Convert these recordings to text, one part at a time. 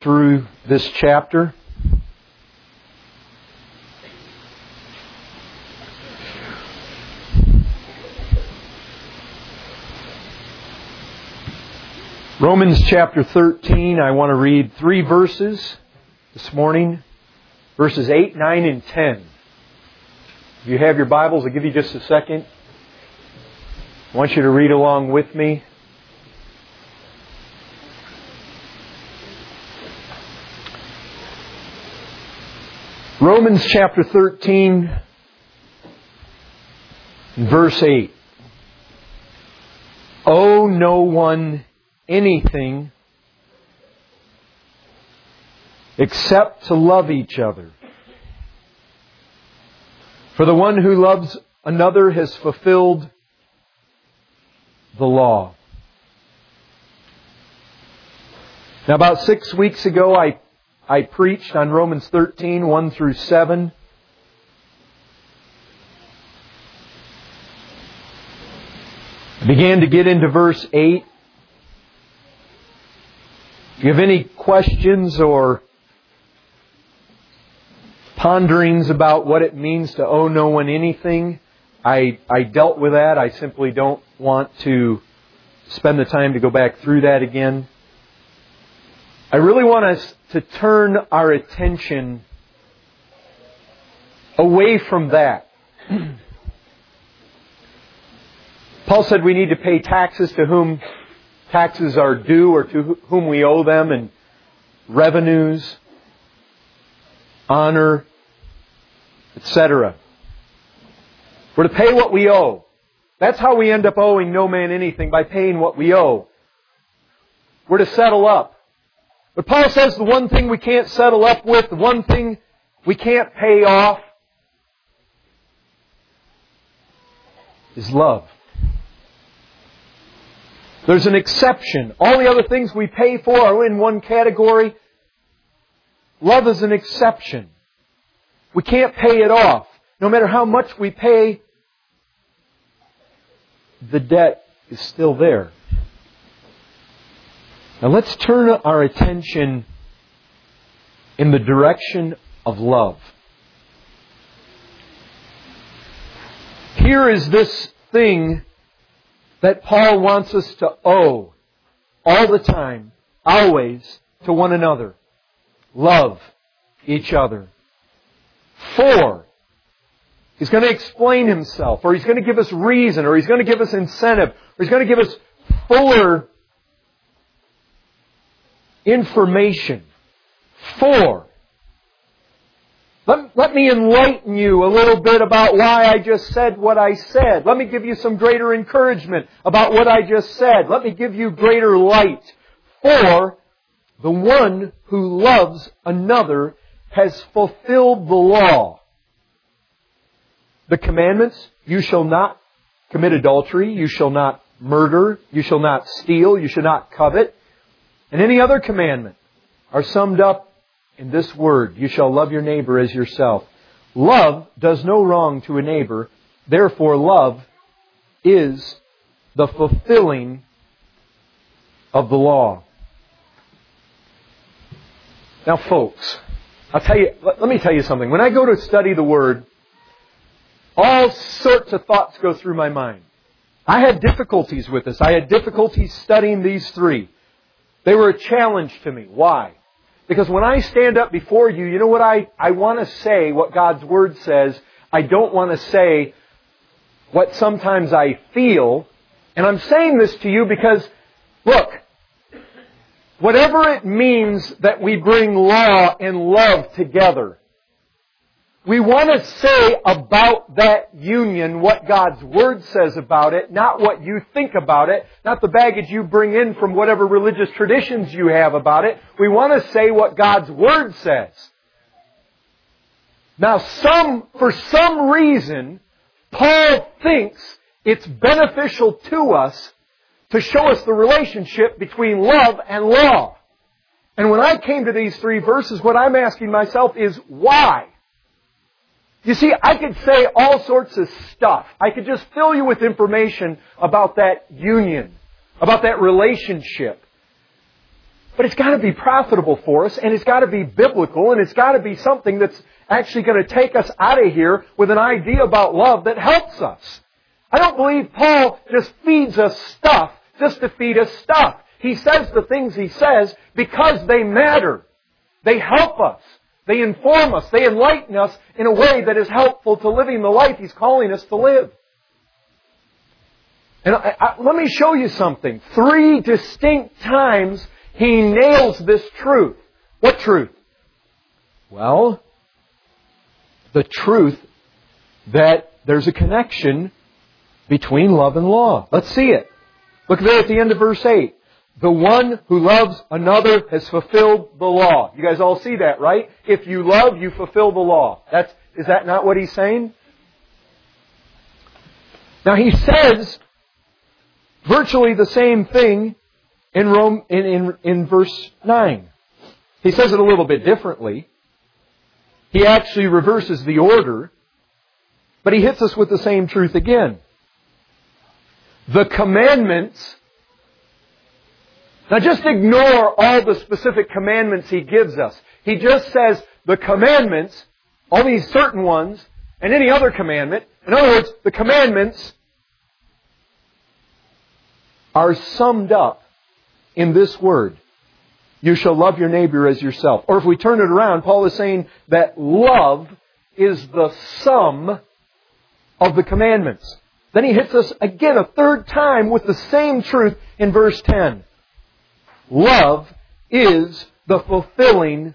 through this chapter. Romans chapter 13, I want to read 3 verses this morning. Verses 8, 9, and 10. If you have your Bibles, I'll give you just a second. I want you to read along with me. Romans chapter 13, verse 8. Owe no one anything except to love each other. For the one who loves another has fulfilled the law. Now, about 6 weeks ago, I preached on Romans 13, 1 through 7. I began to get into verse 8. If you have any questions or ponderings about what it means to owe no one anything, I dealt with that. I simply don't want to spend the time to go back through that again. I really want us to turn our attention away from that. Paul said we need to pay taxes to whom taxes are due or to whom we owe them, and revenues, honor, etc. We're to pay what we owe. That's how we end up owing no man anything, by paying what we owe. We're to settle up. But Paul says the one thing we can't settle up with, the one thing we can't pay off, is love. There's an exception. All the other things we pay for are in one category. Love is an exception. We can't pay it off. No matter how much we pay, the debt is still there. Now let's turn our attention in the direction of love. Here is this thing that Paul wants us to owe all the time, always, to one another. Love each other. For He's going to explain Himself, or He's going to give us reason, or He's going to give us incentive, or He's going to give us fuller information. For Let me enlighten you a little bit about why I just said what I said. Let me give you some greater encouragement about what I just said. Let me give you greater light. For the one who loves another has fulfilled the law. The commandments: you shall not commit adultery, you shall not murder, you shall not steal, you shall not covet, and any other commandment are summed up in this word: you shall love your neighbor as yourself. Love does no wrong to a neighbor. Therefore, love is the fulfilling of the law. Now, folks, let me tell you something. When I go to study the Word, all sorts of thoughts go through my mind. I had difficulties with this. I had difficulties studying these 3. They were a challenge to me. Why? Because when I stand up before you, you know what I want to say what God's Word says. I don't want to say what sometimes I feel. And I'm saying this to you because, look, whatever it means that we bring law and love together, we want to say about that union what God's Word says about it, not what you think about it, not the baggage you bring in from whatever religious traditions you have about it. We want to say what God's Word says. Now, for some reason, Paul thinks it's beneficial to us to show us the relationship between love and law. And when I came to these 3 verses, what I'm asking myself is, why? You see, I could say all sorts of stuff. I could just fill you with information about that union, about that relationship. But it's got to be profitable for us, and it's got to be biblical, and it's got to be something that's actually going to take us out of here with an idea about love that helps us. I don't believe Paul just feeds us stuff just to feed us stuff. He says the things he says because they matter. They help us. They inform us. They enlighten us in a way that is helpful to living the life He's calling us to live. And let me show you something. 3 distinct times he nails this truth. What truth? Well, the truth that there's a connection between love and law. Let's see it. Look there at the end of verse 8. The one who loves another has fulfilled the law. You guys all see that, right? If you love, you fulfill the law. Is that not what he's saying? Now he says virtually the same thing in verse 9. He says it a little bit differently. He actually reverses the order, but he hits us with the same truth again. The commandments. Now just ignore all the specific commandments he gives us. He just says the commandments, all these certain ones, and any other commandment. In other words, the commandments are summed up in this word. You shall love your neighbor as yourself. Or if we turn it around, Paul is saying that love is the sum of the commandments. Then he hits us again a third time with the same truth in verse 10. Love is the fulfilling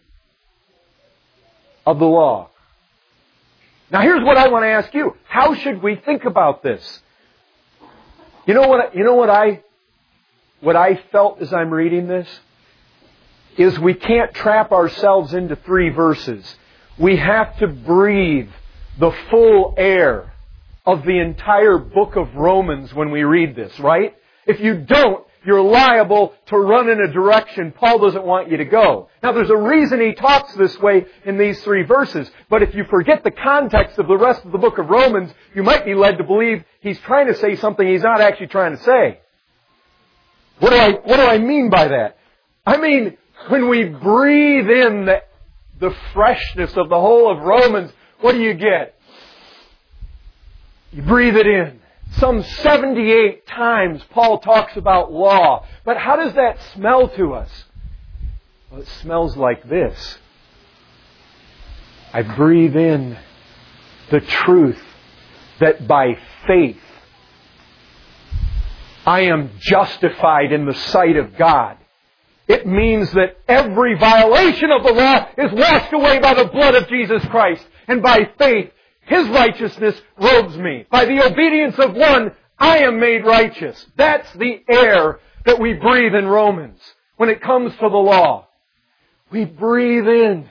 of the law. Now here's what I want to ask you. How should we think about this? You know what I felt as I'm reading this? Is we can't trap ourselves into 3 verses. We have to breathe the full air of the entire book of Romans when we read this, right? If you don't, you're liable to run in a direction Paul doesn't want you to go. Now there's a reason he talks this way in these 3 verses, but if you forget the context of the rest of the book of Romans, you might be led to believe he's trying to say something he's not actually trying to say. What do I mean by that? I mean, when we breathe in the freshness of the whole of Romans, what do you get? You breathe it in. Some 78 times Paul talks about law. But how does that smell to us? Well, it smells like this. I breathe in the truth that by faith I am justified in the sight of God. It means that every violation of the law is washed away by the blood of Jesus Christ. And by faith, His righteousness robes me. By the obedience of one, I am made righteous. That's the air that we breathe in Romans when it comes to the law. We breathe in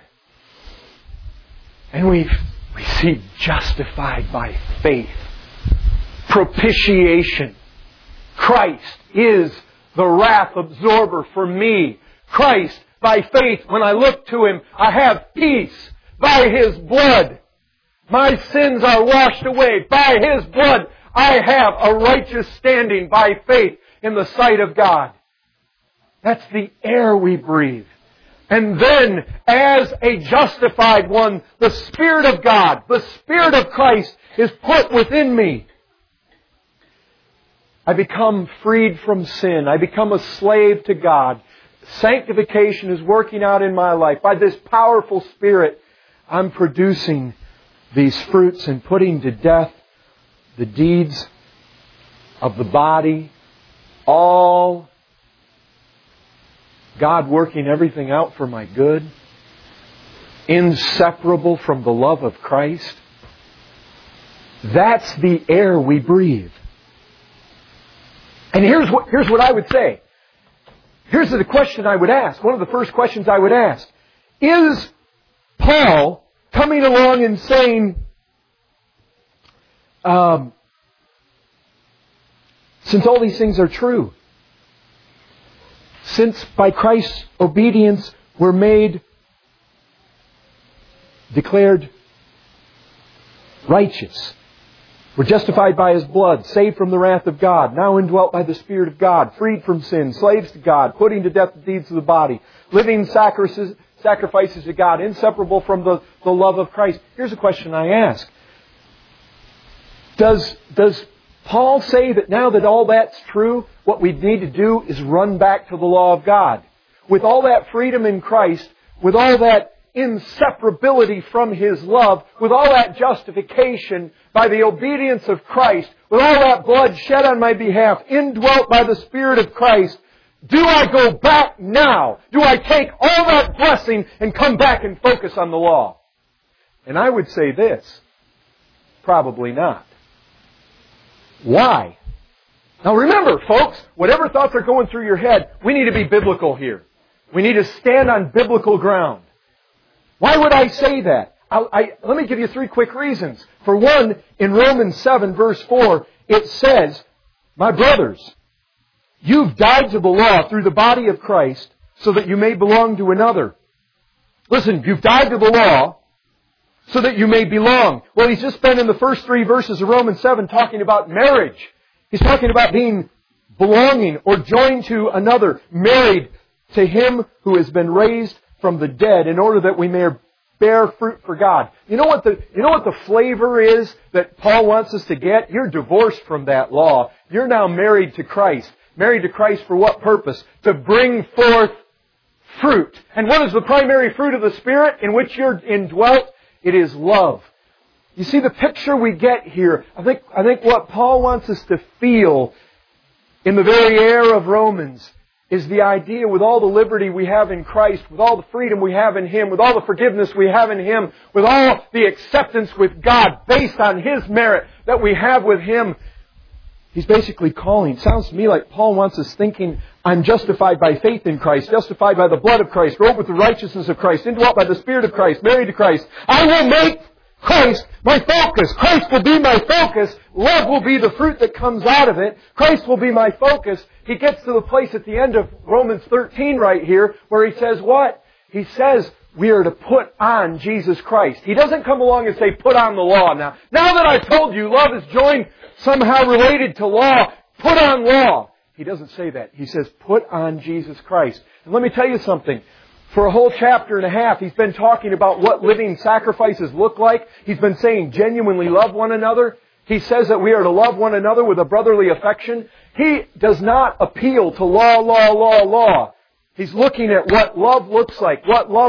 and we see justified by faith. Propitiation. Christ is the wrath absorber for me. Christ, by faith, when I look to Him, I have peace by His blood. My sins are washed away. By His blood, I have a righteous standing by faith in the sight of God. That's the air we breathe. And then, as a justified one, the Spirit of God, the Spirit of Christ is put within me. I become freed from sin. I become a slave to God. Sanctification is working out in my life. By this powerful Spirit, I'm producing these fruits and putting to death the deeds of the body. All God working everything out for my good. Inseparable from the love of Christ. That's the air we breathe. And here's what I would say. Here's the question I would ask. One of the first questions I would ask. Is Paul coming along and saying, since all these things are true, since by Christ's obedience we're declared righteous, We're justified by His blood, saved from the wrath of God, now indwelt by the Spirit of God, freed from sin, slaves to God, putting to death the deeds of the body, living sacrifices to God, inseparable from the love of Christ. Here's a question I ask. Does Paul say that now that all that's true, what we need to do is run back to the law of God? With all that freedom in Christ, with all that inseparability from His love, with all that justification by the obedience of Christ, with all that blood shed on my behalf, indwelt by the Spirit of Christ, do I go back now? Do I take all that blessing and come back and focus on the law? And I would say this, probably not. Why? Now remember, folks, whatever thoughts are going through your head, we need to be biblical here. We need to stand on biblical ground. Why would I say that? Let me give you 3 quick reasons. For one, in Romans 7 verse 4, it says, my brothers, you've died to the law through the body of Christ so that you may belong to another. Listen, you've died to the law so that you may belong. Well, he's just spent in the first 3 verses of Romans 7 talking about marriage. He's talking about being belonging or joined to another, married to Him who has been raised from the dead in order that we may bear fruit for God. You know what the flavor is that Paul wants us to get? You're divorced from that law. You're now married to Christ. Married to Christ for what purpose? To bring forth fruit. And what is the primary fruit of the Spirit in which you're indwelt? It is love. You see the picture we get here. I think what Paul wants us to feel in the very air of Romans is the idea, with all the liberty we have in Christ, with all the freedom we have in Him, with all the forgiveness we have in Him, with all the acceptance with God based on His merit that we have with Him, he's basically calling. It sounds to me like Paul wants us thinking, I'm justified by faith in Christ, justified by the blood of Christ, robed with the righteousness of Christ, indwelt by the Spirit of Christ, married to Christ. I will make Christ my focus. Christ will be my focus. Love will be the fruit that comes out of it. Christ will be my focus. He gets to the place at the end of Romans 13 right here where he says what? He says we are to put on Jesus Christ. He doesn't come along and say put on the law now. Now that I've told you love is joined somehow related to law, put on law. He doesn't say that. He says put on Jesus Christ. And let me tell you something. For a whole chapter and a half, he's been talking about what living sacrifices look like. He's been saying genuinely love one another. He says that we are to love one another with a brotherly affection. He does not appeal to law. He's looking at what love looks like,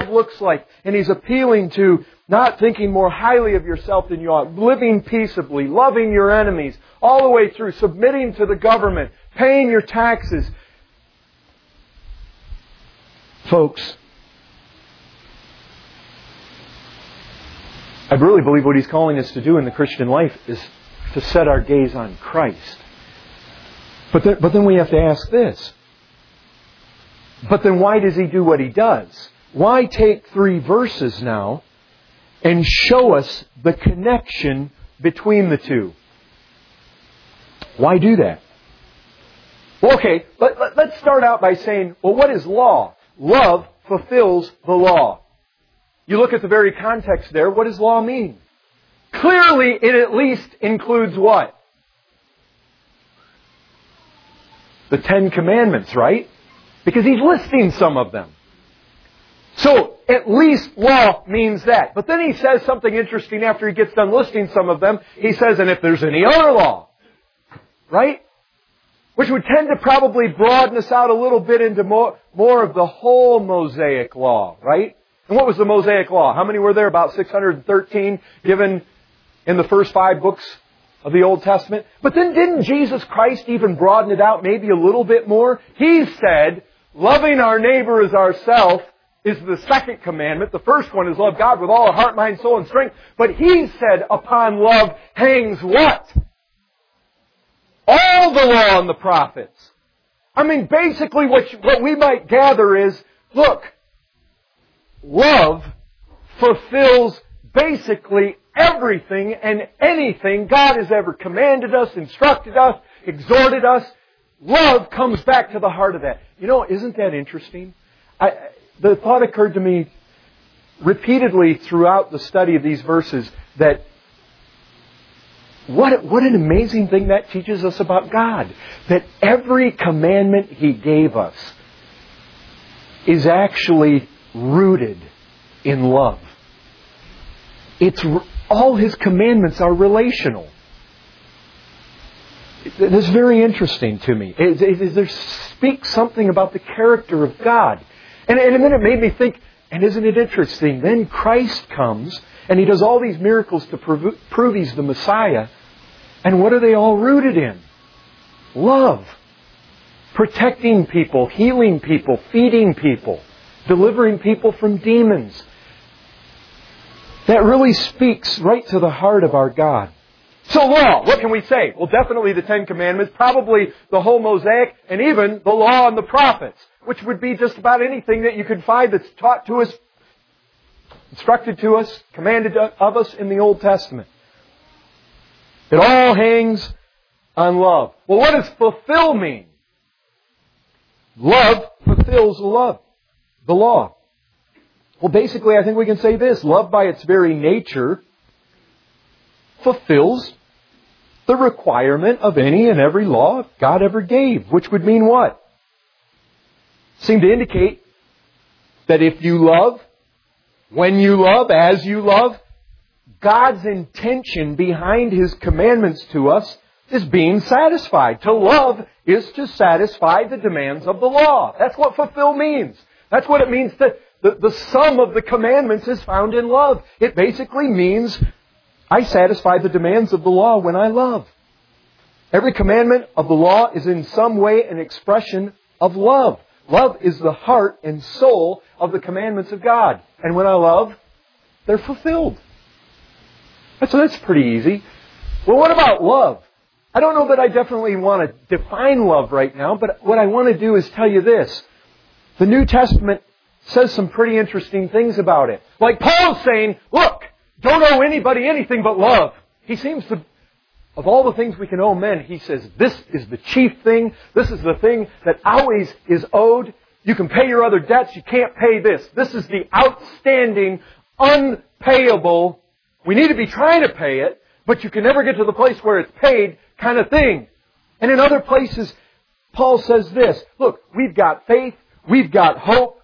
and he's appealing to not thinking more highly of yourself than you ought, living peaceably, loving your enemies, all the way through, submitting to the government, paying your taxes. Folks, I really believe what he's calling us to do in the Christian life is to set our gaze on Christ. But then we have to ask this. But then why does he do what he does? Why take 3 verses now and show us the connection between the two? Why do that? Well, okay, let's start out by saying, well, what is law? Love fulfills the law. You look at the very context there, what does law mean? Clearly, it at least includes what? The 10 Commandments, right? Because he's listing some of them. So, at least law means that. But then he says something interesting after he gets done listing some of them. He says, and if there's any other law, right? Which would tend to probably broaden us out a little bit into more of the whole Mosaic law, right? And what was the Mosaic law? How many were there? About 613 given in the first 5 books of the Old Testament. But then didn't Jesus Christ even broaden it out maybe a little bit more? He said, loving our neighbor as ourselves is the second commandment. The first one is love God with all our heart, mind, soul, and strength. But he said upon love hangs what? All the law and the prophets. I mean, basically what we might gather is, look, love fulfills basically everything and anything God has ever commanded us, instructed us, exhorted us. Love comes back to the heart of that. You know, isn't that interesting? The thought occurred to me repeatedly throughout the study of these verses that what an amazing thing that teaches us about God. That every commandment He gave us is actually rooted in love. All His commandments are relational. This is very interesting to me. It speaks something about the character of God. And then it made me think, and isn't it interesting? Then Christ comes, and He does all these miracles to prove He's the Messiah. And what are they all rooted in? Love. Protecting people, healing people, feeding people, delivering people from demons. That really speaks right to the heart of our God. So law, what can we say? Well, definitely the Ten Commandments, probably the whole Mosaic, and even the law and the prophets, which would be just about anything that you could find that's taught to us, instructed to us, commanded of us in the Old Testament. It all hangs on love. Well, what does fulfill mean? Love fulfills the law. Well, basically, I think we can say this. Love by its very nature fulfills the requirement of any and every law God ever gave. Which would mean what? Seem to indicate that if you love, when you love, as you love, God's intention behind His commandments to us is being satisfied. To love is to satisfy the demands of the law. That's what fulfill means. That's what it means that the sum of the commandments is found in love. It basically means I satisfy the demands of the law when I love. Every commandment of the law is in some way an expression of love. Love is the heart and soul of the commandments of God. And when I love, they're fulfilled. So that's pretty easy. Well, what about love? I don't know that I definitely want to define love right now, but what I want to do is tell you this. The New Testament says some pretty interesting things about it. Like Paul's saying, look, don't owe anybody anything but love. He seems to, of all the things we can owe men, he says this is the chief thing. This is the thing that always is owed. You can pay your other debts. You can't pay this. This is the outstanding, unpayable. We need to be trying to pay it, but you can never get to the place where it's paid kind of thing. And in other places, Paul says this. Look, we've got faith. We've got hope.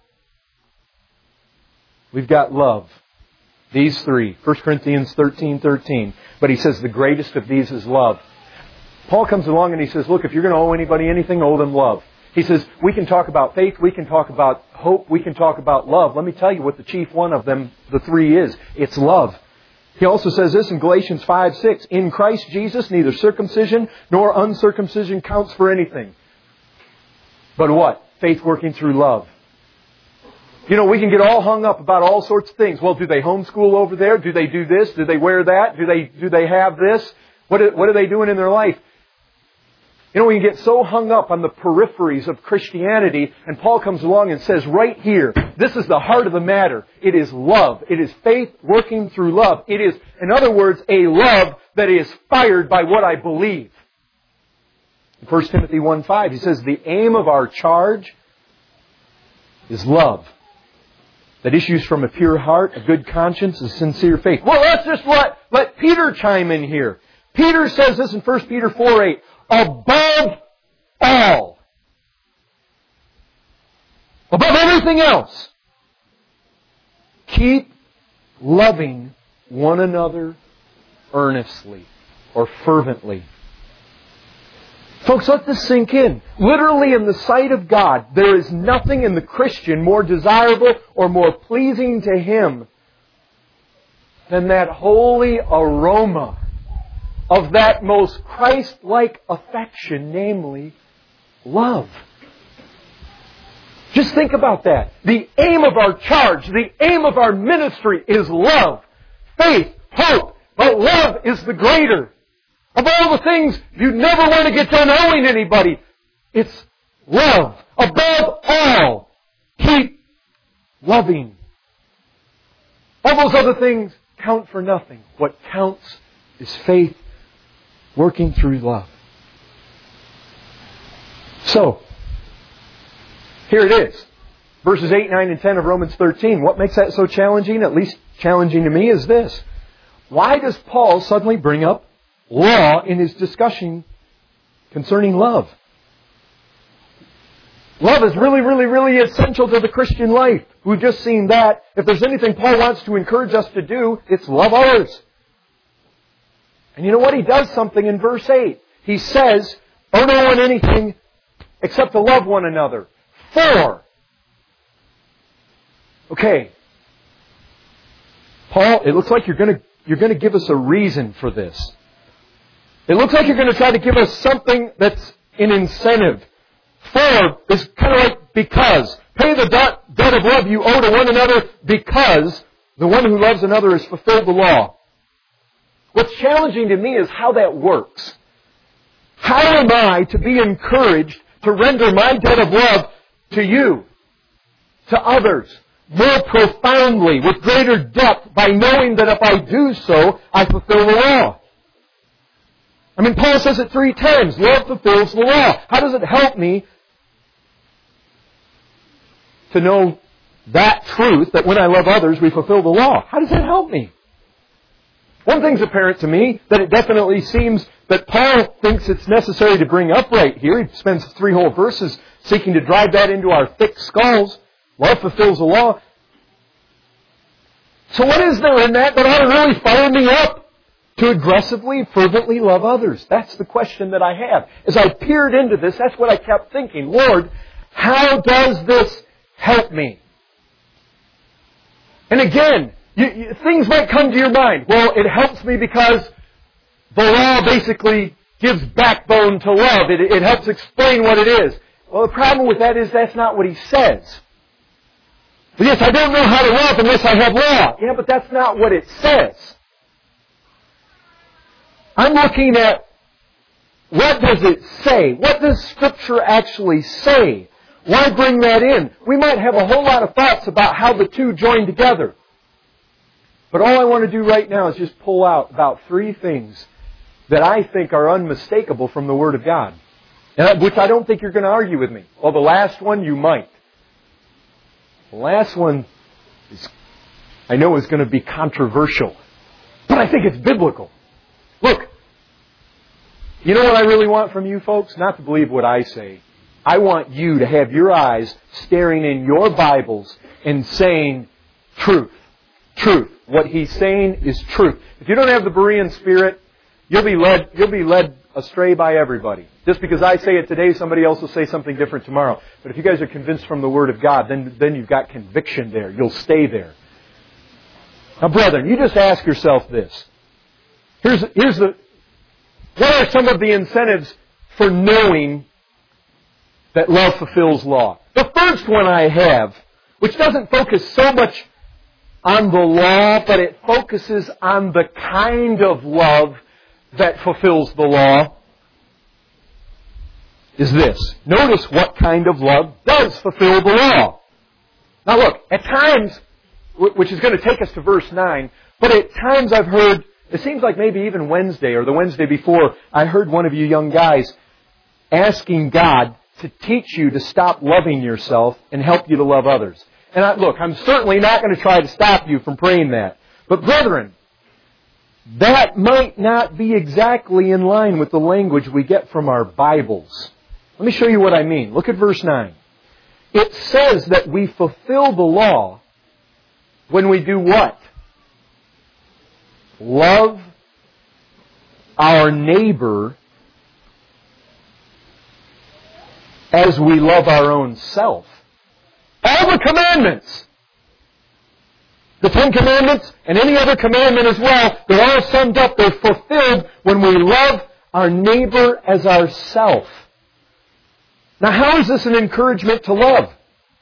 We've got love. These three. 1 Corinthians 13:13. But he says the greatest of these is love. Paul comes along and he says, look, if you're going to owe anybody anything, owe them love. He says, we can talk about faith, we can talk about hope, we can talk about love. Let me tell you what the chief one of them, the three is. It's love. He also says this in Galatians 5:6. In Christ Jesus, neither circumcision nor uncircumcision counts for anything. But what? Faith working through love. You know, we can get all hung up about all sorts of things. Well, do they homeschool over there? Do they do this? Do they wear that? Do they have this? What are they doing in their life? You know, we can get so hung up on the peripheries of Christianity, and Paul comes along and says right here, this is the heart of the matter. It is love. It is faith working through love. It is, in other words, a love that is fired by what I believe. In 1 Timothy 1:5, he says, the aim of our charge is love that issues from a pure heart, a good conscience, a sincere faith. Well, let's just let Peter chime in here. Peter says this in 1 Peter 4:8. Above all. Above everything else. Keep loving one another earnestly or fervently. Folks, let this sink in. Literally, in the sight of God, there is nothing in the Christian more desirable or more pleasing to Him than that holy aroma of that most Christ-like affection, namely love. Just think about that. The aim of our charge, the aim of our ministry is love. Faith, hope, but love is the greater. Of all the things you never want to get done owing anybody, it's love. Above all, keep loving. All those other things count for nothing. What counts is faith working through love. So, here it is. Verses 8, 9, and 10 of Romans 13. What makes that so challenging, at least challenging to me, is this. Why does Paul suddenly bring up law in his discussion concerning love. Love is really, really, really essential to the Christian life. We've just seen that. If there's anything Paul wants to encourage us to do, it's love others. And you know what? He does something in verse 8. He says, owe no one anything except to love one another. For. Okay. Paul, it looks like you're going to give us a reason for this. It looks like you're going to try to give us something that's an incentive. For is kind of like because. Pay the debt of love you owe to one another because the one who loves another has fulfilled the law. What's challenging to me is how that works. How am I to be encouraged to render my debt of love to you, to others, more profoundly, with greater depth, by knowing that if I do so, I fulfill the law? I mean, Paul says it 3 times. Love fulfills the law. How does it help me to know that truth, that when I love others, we fulfill the law? How does that help me? One thing's apparent to me, that it definitely seems that Paul thinks it's necessary to bring up right here. He spends 3 whole verses seeking to drive that into our thick skulls. Love fulfills the law. So what is there in that ought to really fire me up to aggressively, fervently love others? That's the question that I have. As I peered into this, that's what I kept thinking. Lord, how does this help me? And again, things might come to your mind. Well, it helps me because the law basically gives backbone to love. It helps explain what it is. Well, the problem with that is that's not what he says. But yes, I don't know how to love unless I have law. Yeah, but that's not what it says. I'm looking at what does it say? What does Scripture actually say? Why bring that in? We might have a whole lot of thoughts about how the two join together. But all I want to do right now is just pull out about 3 things that I think are unmistakable from the Word of God. Which I don't think you're going to argue with me. Well, the last one, you might. The last one I know is going to be controversial. But I think it's biblical. Look, you know what I really want from you folks? Not to believe what I say. I want you to have your eyes staring in your Bibles and saying, truth. Truth. What he's saying is truth. If you don't have the Berean spirit, you'll be led astray by everybody. Just because I say it today, somebody else will say something different tomorrow. But if you guys are convinced from the Word of God, then you've got conviction there. You'll stay there. Now, brethren, you just ask yourself this. What are some of the incentives for knowing that love fulfills law? The first one I have, which doesn't focus so much on the law, but it focuses on the kind of love that fulfills the law, is this. Notice what kind of love does fulfill the law. Now look, at times, which is going to take us to verse 9, but at times I've heard, it seems like maybe even Wednesday or the Wednesday before, I heard one of you young guys asking God to teach you to stop loving yourself and help you to love others. And I'm certainly not going to try to stop you from praying that. But brethren, that might not be exactly in line with the language we get from our Bibles. Let me show you what I mean. Look at verse 9. It says that we fulfill the law when we do what? Love our neighbor as we love our own self. All the commandments. The 10 Commandments and any other commandment as well, they're all summed up, they're fulfilled when we love our neighbor as ourself. Now how is this an encouragement to love?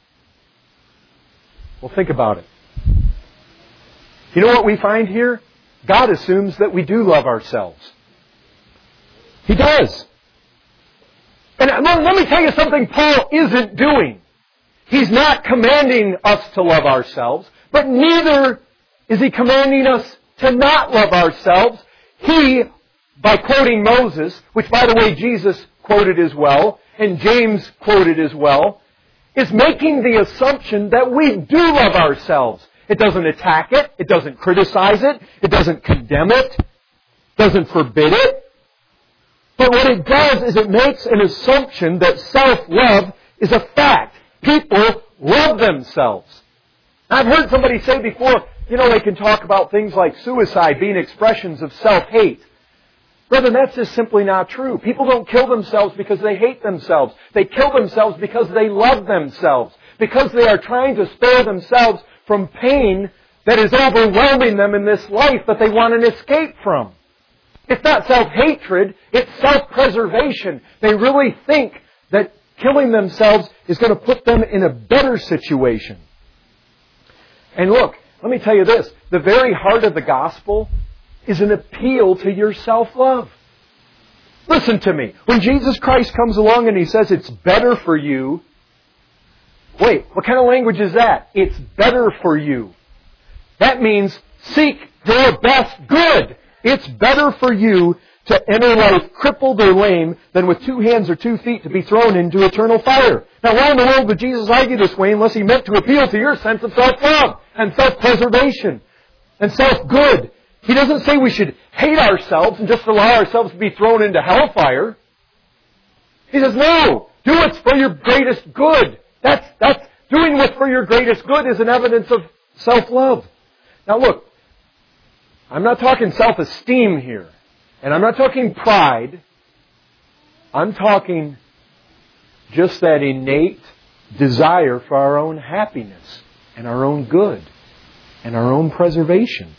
Well, think about it. You know what we find here? God assumes that we do love ourselves. He does. And let me tell you something Paul isn't doing. He's not commanding us to love ourselves, but neither is he commanding us to not love ourselves. He, by quoting Moses, which by the way Jesus quoted as well, and James quoted as well, is making the assumption that we do love ourselves. It doesn't attack it. It doesn't criticize it. It doesn't condemn it. It doesn't forbid it. But what it does is it makes an assumption that self-love is a fact. People love themselves. I've heard somebody say before, they can talk about things like suicide being expressions of self-hate. Brethren, that's just simply not true. People don't kill themselves because they hate themselves. They kill themselves because they love themselves. Because they are trying to spare themselves from pain that is overwhelming them in this life that they want an escape from. It's not self-hatred, it's self-preservation. They really think that killing themselves is going to put them in a better situation. And look, let me tell you this. The very heart of the gospel is an appeal to your self-love. Listen to me. When Jesus Christ comes along and He says it's better for you, wait, what kind of language is that? It's better for you. That means seek your best good. It's better for you to enter life crippled or lame than with 2 hands or 2 feet to be thrown into eternal fire. Now, why in the world would Jesus argue this way unless He meant to appeal to your sense of self-love and self-preservation and self-good? He doesn't say we should hate ourselves and just allow ourselves to be thrown into hellfire. He says, no, do what's for your greatest good. That's doing what's for your greatest good is an evidence of self-love. Now look, I'm not talking self-esteem here. And I'm not talking pride. I'm talking just that innate desire for our own happiness and our own good and our own preservation.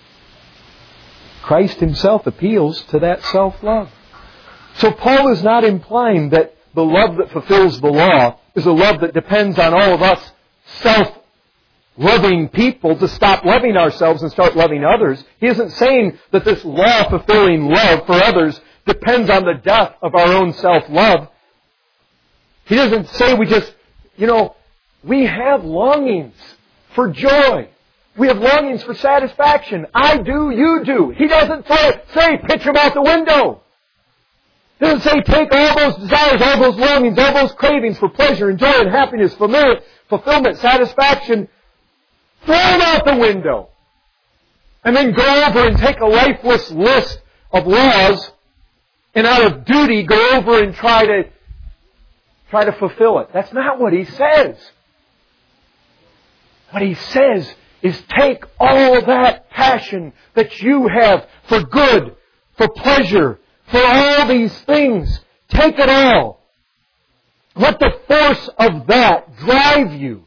Christ Himself appeals to that self-love. So Paul is not implying that the love that fulfills the law is a love that depends on all of us self-loving people to stop loving ourselves and start loving others. He isn't saying that this law-fulfilling love for others depends on the death of our own self-love. He doesn't say we just, we have longings for joy. We have longings for satisfaction. I do, you do. He doesn't say pitch them out the window. He doesn't say take all those desires, all those longings, all those cravings for pleasure and joy and happiness, fulfillment, satisfaction, throw them out the window. And then go over and take a lifeless list of laws and out of duty go over and try to fulfill it. That's not what he says. What he says is take all that passion that you have for good, for pleasure, for all these things. Take it all. Let the force of that drive you.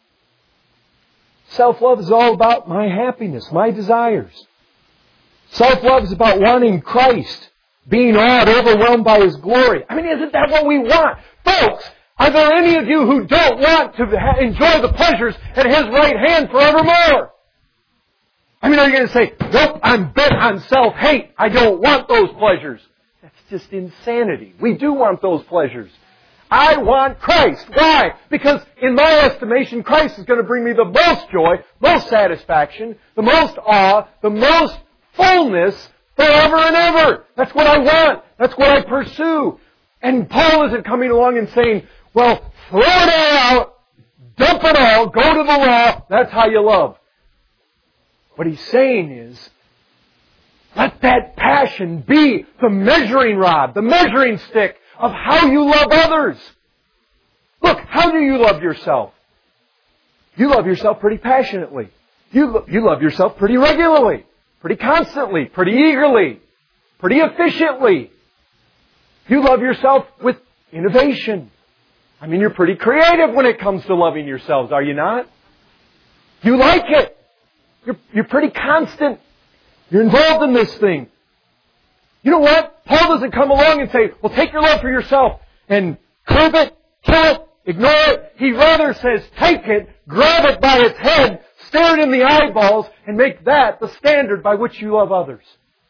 Self-love is all about my happiness, my desires. Self-love is about wanting Christ, being awed, overwhelmed by His glory. Isn't that what we want? Folks, are there any of you who don't want to enjoy the pleasures at His right hand forevermore? Are you going to say, nope, I'm bent on self-hate. I don't want those pleasures. That's just insanity. We do want those pleasures. I want Christ. Why? Because in my estimation, Christ is going to bring me the most joy, most satisfaction, the most awe, the most fullness forever and ever. That's what I want. That's what I pursue. And Paul isn't coming along and saying, well, throw it all out, dump it all, go to the law, that's how you love. What he's saying is, let that passion be the measuring rod, the measuring stick of how you love others. Look, how do you love yourself? You love yourself pretty passionately. You love yourself pretty regularly, pretty constantly, pretty eagerly, pretty efficiently. You love yourself with innovation. You're pretty creative when it comes to loving yourselves, are you not? You like it. You're pretty constant. You're involved in this thing. You know what? Paul doesn't come along and say, well, take your love for yourself and curb it, kill it, ignore it. He rather says, take it, grab it by its head, stare it in the eyeballs, and make that the standard by which you love others.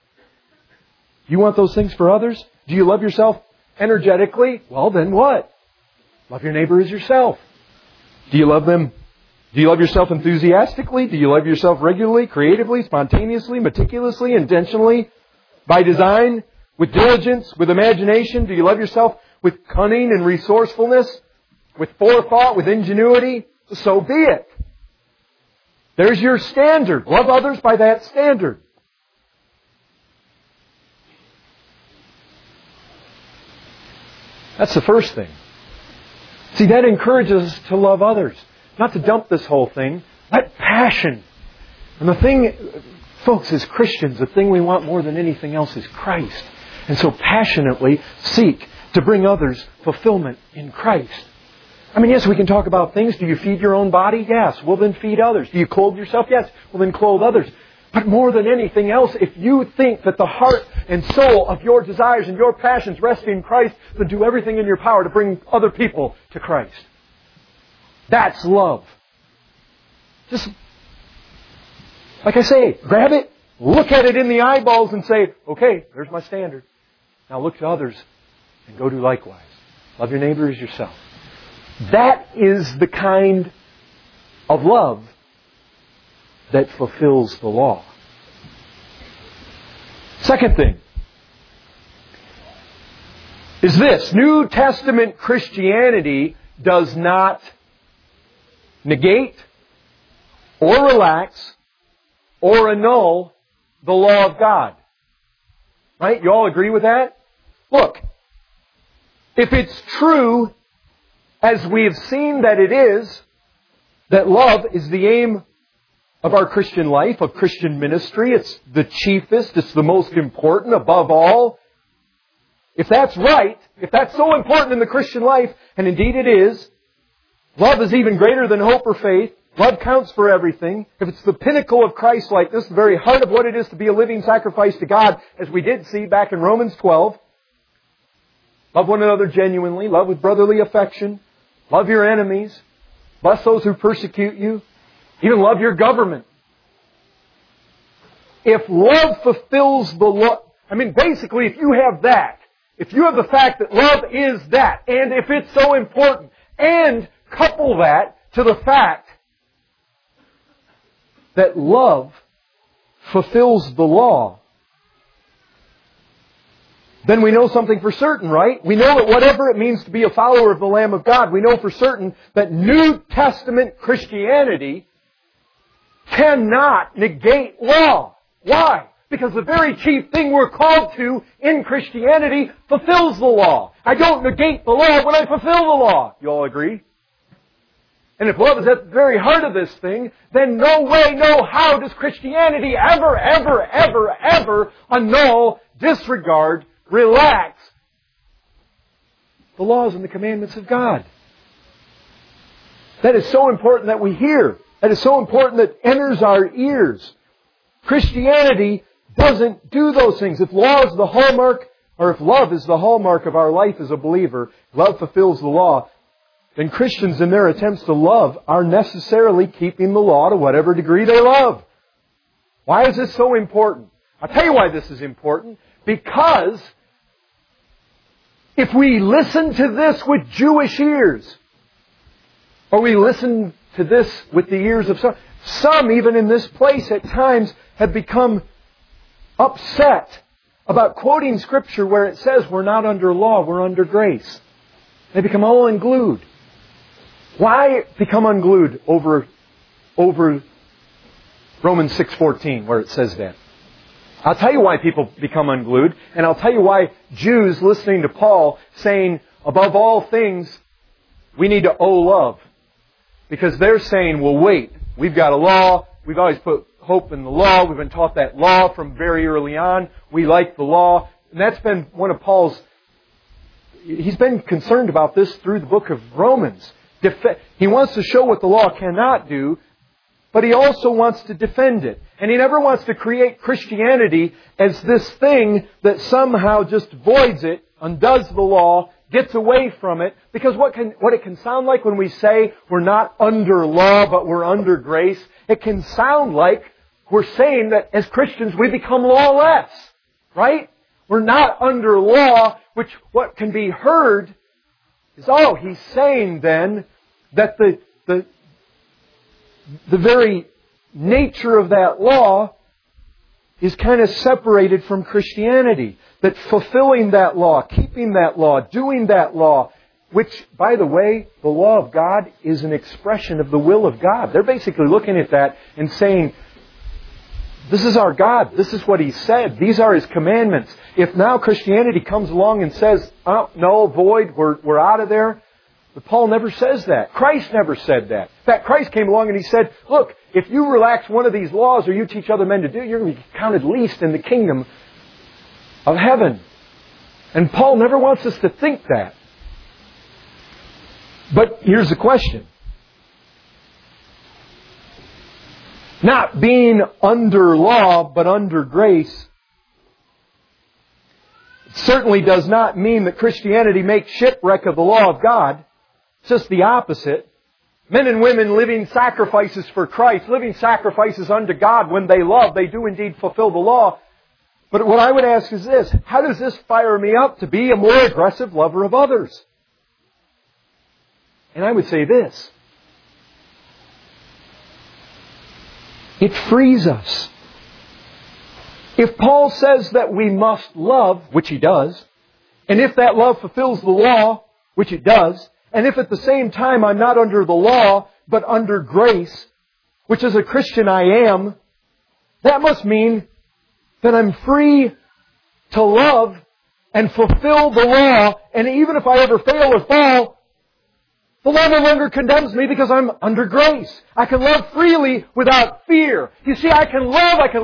You want those things for others? Do you love yourself energetically? Well, then what? Love your neighbor as yourself. Do you love them? Do you love yourself enthusiastically? Do you love yourself regularly, creatively, spontaneously, meticulously, intentionally, by design, with diligence, with imagination? Do you love yourself with cunning and resourcefulness, with forethought, with ingenuity? So be it. There's your standard. Love others by that standard. That's the first thing. See, that encourages us to love others. Not to dump this whole thing. Let passion. And the thing, folks, as Christians, the thing we want more than anything else is Christ. And so passionately seek to bring others fulfillment in Christ. I mean, yes, we can talk about things. Do you feed your own body? Yes. Well, then feed others. Do you clothe yourself? Yes. Well, then clothe others. But more than anything else, if you think that the heart and soul of your desires and your passions rest in Christ, then do everything in your power to bring other people to Christ. That's love. Just, like I say, grab it, look at it in the eyeballs and say, okay, there's my standard. Now look to others and go do likewise. Love your neighbor as yourself. That is the kind of love that fulfills the law. Second thing is this. New Testament Christianity does not negate or relax or annul the law of God. Right? You all agree with that? Look, if it's true, as we have seen that it is, that love is the aim of our Christian life, of Christian ministry. It's the chiefest, it's the most important above all. If that's right, if that's so important in the Christian life, and indeed it is, love is even greater than hope or faith. Love counts for everything. If it's the pinnacle of Christ-likeness, the very heart of what it is to be a living sacrifice to God, as we did see back in Romans 12, love one another genuinely, love with brotherly affection, love your enemies, bless those who persecute you, even love your government. If love fulfills the law, I mean, basically, if you have that, if you have the fact that love is that, and if it's so important, and couple that to the fact that love fulfills the law, then we know something for certain, right? We know that whatever it means to be a follower of the Lamb of God, we know for certain that New Testament Christianity cannot negate law. Why? Because the very chief thing we're called to in Christianity fulfills the law. I don't negate the law when I fulfill the law. You all agree? And if love is at the very heart of this thing, then no way, no how does Christianity ever annul, disregard, relax the laws and the commandments of God. That is so important that we hear. That is so important that enters our ears. Christianity doesn't do those things. If law is the hallmark, or if love is the hallmark of our life as a believer, love fulfills the law, then Christians in their attempts to love are necessarily keeping the law to whatever degree they love. Why is this so important? I'll tell you why this is important. Because if we listen to this with Jewish ears, or we listen to this with the ears of some even in this place at times have become upset about quoting Scripture where it says we're not under law, we're under grace. They become all unglued. Why become unglued over Romans 6:14 where it says that? I'll tell you why people become unglued, and I'll tell you why Jews listening to Paul saying, above all things, we need to owe love. Because they're saying, well, wait, we've got a law, we've always put hope in the law, we've been taught that law from very early on, we like the law. And that's been one of Paul's, he's been concerned about this through the book of Romans. He wants to show what the law cannot do, but he also wants to defend it. And he never wants to create Christianity as this thing that somehow just voids it, undoes the law, gets away from it. Because what it can sound like when we say we're not under law, but we're under grace, it can sound like we're saying that as Christians we become lawless. Right? We're not under law, which what can be heard is, oh, he's saying then that the very nature of that law is kind of separated from Christianity. That fulfilling that law, keeping that law, doing that law, which, by the way, the law of God is an expression of the will of God. They're basically looking at that and saying, This is our God. This is what He said. These are His commandments. If now Christianity comes along and says, oh, no, void, we're out of there. But Paul never says that. Christ never said that. In fact, Christ came along and He said, look, if you relax one of these laws or you teach other men to do it, you're going to be counted least in the kingdom of heaven. And Paul never wants us to think that. But here's the question. Not being under law, but under grace, certainly does not mean that Christianity makes shipwreck of the law of God. It's just the opposite. Men and women living sacrifices for Christ, living sacrifices unto God when they love, they do indeed fulfill the law. But what I would ask is this, how does this fire me up to be a more aggressive lover of others? And I would say this, it frees us. If Paul says that we must love, which he does, and if that love fulfills the law, which it does, and if at the same time I'm not under the law, but under grace, which as a Christian I am, that must mean that I'm free to love and fulfill the law, and even if I ever fail or fall, the law no longer condemns me because I'm under grace. I can love freely without fear. You see, I can love, I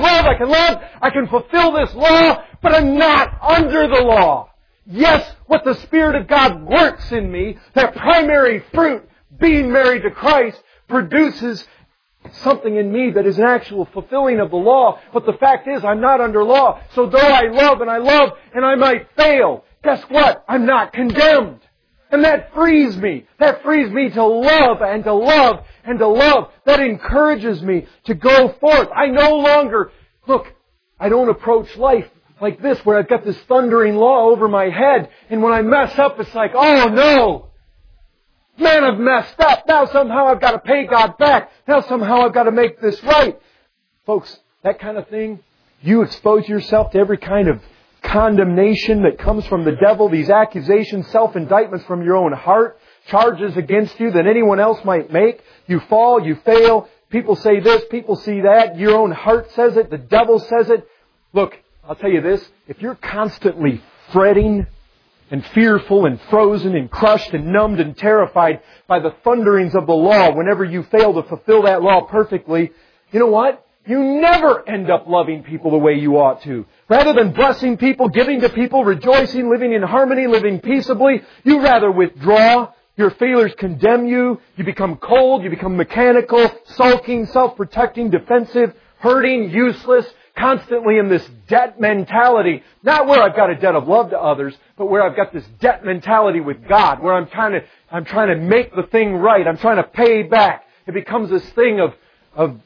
can fulfill this law, but I'm not under the law. Yes, what the Spirit of God works in me, that primary fruit, being married to Christ, produces something in me that is an actual fulfilling of the law. But the fact is, I'm not under law. So though I love and I might fail, guess what? I'm not condemned. And that frees me. That frees me to love and to love and to love. That encourages me to go forth. I no longer, I don't approach life like this where I've got this thundering law over my head. And when I mess up, it's like, oh no! Man, I've messed up. Now somehow I've got to pay God back. Now somehow I've got to make this right. Folks, that kind of thing, you expose yourself to every kind of condemnation that comes from the devil, these accusations, self-indictments from your own heart, charges against you that anyone else might make. You fall, you fail, people say this, people see that, your own heart says it, the devil says it. Look, I'll tell you this, if you're constantly fretting and fearful and frozen and crushed and numbed and terrified by the thunderings of the law whenever you fail to fulfill that law perfectly, you know what? You never end up loving people the way you ought to. Rather than blessing people, giving to people, rejoicing, living in harmony, living peaceably, you rather withdraw. Your failures condemn you. You become cold. You become mechanical, sulking, self-protecting, defensive, hurting, useless, constantly in this debt mentality. Not where I've got a debt of love to others, but where I've got this debt mentality with God, where I'm trying to make the thing right. I'm trying to pay back. It becomes this thing of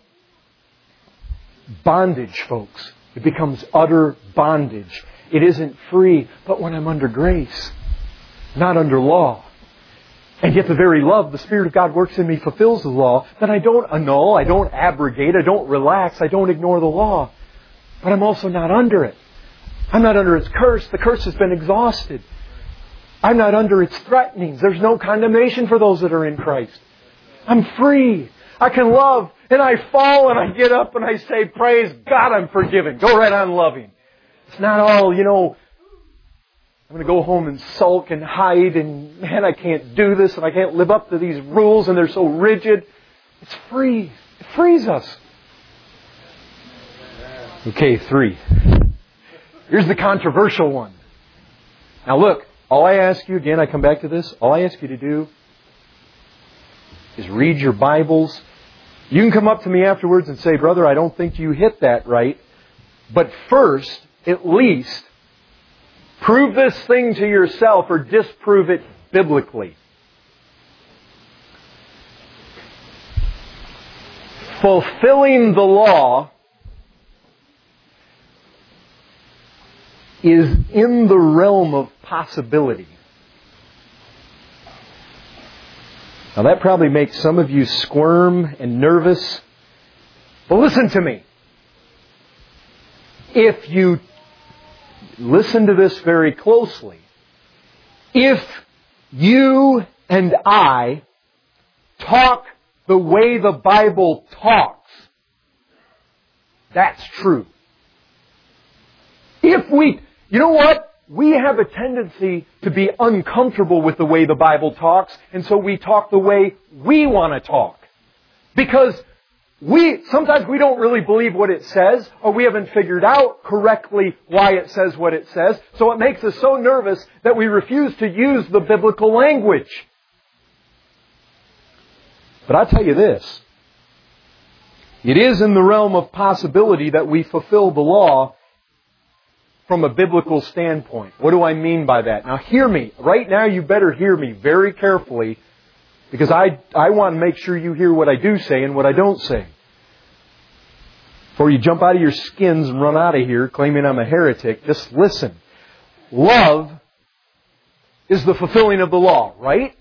bondage, folks. It becomes utter bondage. It isn't free, but when I'm under grace, not under law. And yet the very love the Spirit of God works in me fulfills the law, then I don't annul, I don't abrogate, I don't relax, I don't ignore the law. But I'm also not under it. I'm not under its curse. The curse has been exhausted. I'm not under its threatenings. There's no condemnation for those that are in Christ. I'm free. I can love, and I fall and I get up and I say, praise God, I'm forgiven. Go right on loving. It's not all, I'm going to go home and sulk and hide and, man, I can't do this and I can't live up to these rules and they're so rigid. It's free. It frees us. Okay, 3. Here's the controversial one. Now look, all I ask you, again, I come back to this, all I ask you to do is read your Bibles. You can come up to me afterwards and say, brother, I don't think you hit that right. But first, at least, prove this thing to yourself or disprove it biblically. Fulfilling the law is in the realm of possibility. Now that probably makes some of you squirm and nervous. But listen to me. If you listen to this very closely, if you and I talk the way the Bible talks, That's true. You know what? We have a tendency to be uncomfortable with the way the Bible talks, and so we talk the way we want to talk. Because sometimes we don't really believe what it says, or we haven't figured out correctly why it says what it says, so it makes us so nervous that we refuse to use the biblical language. But I'll tell you this. It is in the realm of possibility that we fulfill the law from a biblical standpoint. What do I mean by that? Now hear me. Right now you better hear me very carefully, because I want to make sure you hear what I do say and what I don't say. Before you jump out of your skins and run out of here claiming I'm a heretic, just listen. Love is the fulfilling of the law, right?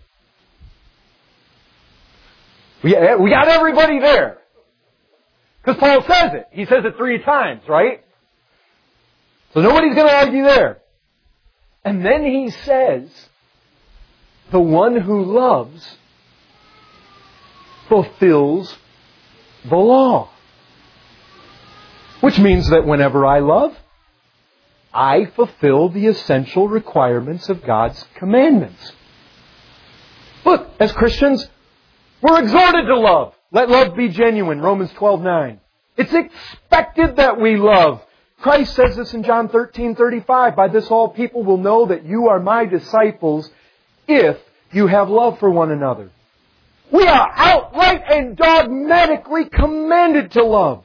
We got everybody there. Because Paul says it. He says it 3 times, right? So nobody's going to argue there. And then he says, the one who loves fulfills the law. Which means that whenever I love, I fulfill the essential requirements of God's commandments. Look, as Christians, we're exhorted to love. Let love be genuine, Romans 12:9. It's expected that we love. Christ says this in John 13:35. By this all people will know that you are my disciples if you have love for one another. We are outright and dogmatically commanded to love.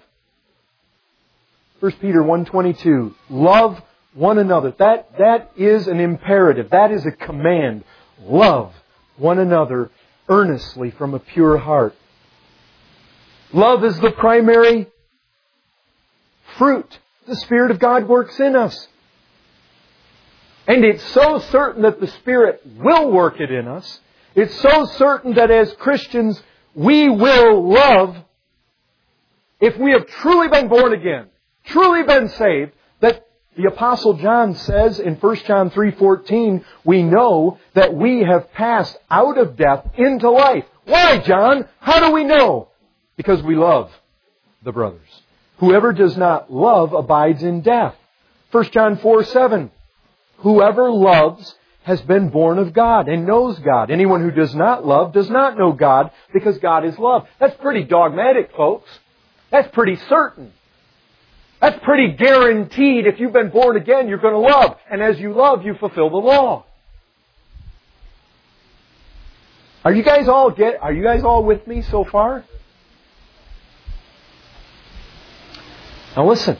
1 Peter 1:22. Love one another. That is an imperative. That is a command. Love one another earnestly from a pure heart. Love is the primary fruit the Spirit of God works in us. And it's so certain that the Spirit will work it in us. It's so certain that as Christians we will love if we have truly been born again, truly been saved, that the Apostle John says in 1 John 3:14, we know that we have passed out of death into life. Why, John? How do we know? Because we love the brothers. Whoever does not love abides in death. 1 John 4:7, whoever loves has been born of God and knows God. Anyone who does not love does not know God, because God is love. That's pretty dogmatic, folks. That's pretty certain. That's pretty guaranteed. If you've been born again, you're going to love. And as you love, you fulfill the law. Are you guys all with me so far? Now listen.